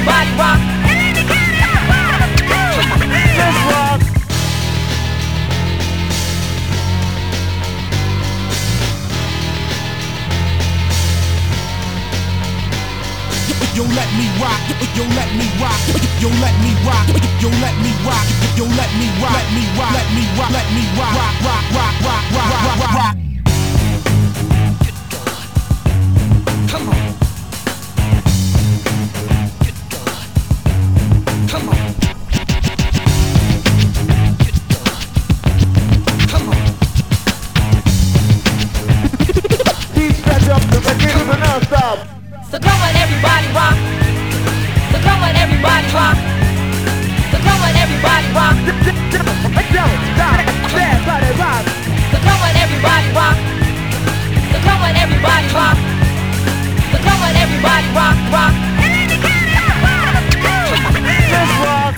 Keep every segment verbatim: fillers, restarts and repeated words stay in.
everybody rock. Let's rock. Yo, let me rock, yo, let me rock, yo, let me rock, yo, let me rock, yo, let me rock, let me rock, let me rock, let me rock, rock, rock, rock, rock, rock, rock, rock. Come on. Come on. Come on. Please stretch up the rhythm and not stop. So come on, everybody rock. So come on, everybody rock. So come on, everybody rock. Don't stop, everybody rock. So come on, everybody rock. So come on, everybody rock. So come on, everybody rock, rock. Let's rock.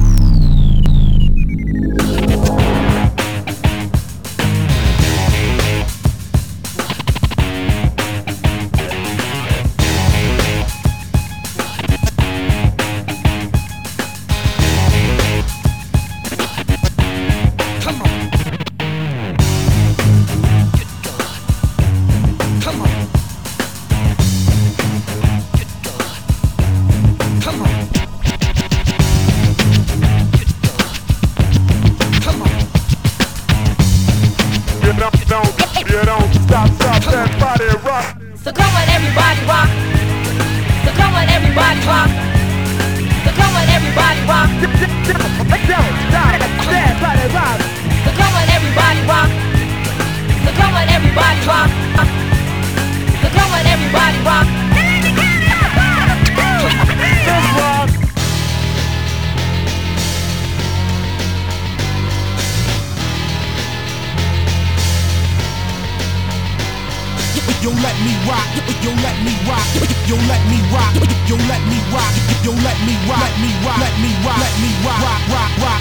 You don't stop, stop that body rock. So come on, everybody rock. So come on, everybody rock. So come on, everybody rock. Don't stop that body rock. So come on, everybody rock. So come on, everybody rock. So come on, everybody rock. Let's rock. Yo, let me rock, yo, let me rock, yo, let me rock, yo, let me rock, yo, let me rock, let me rock, let me rock, let me rock, rock, rock, rock.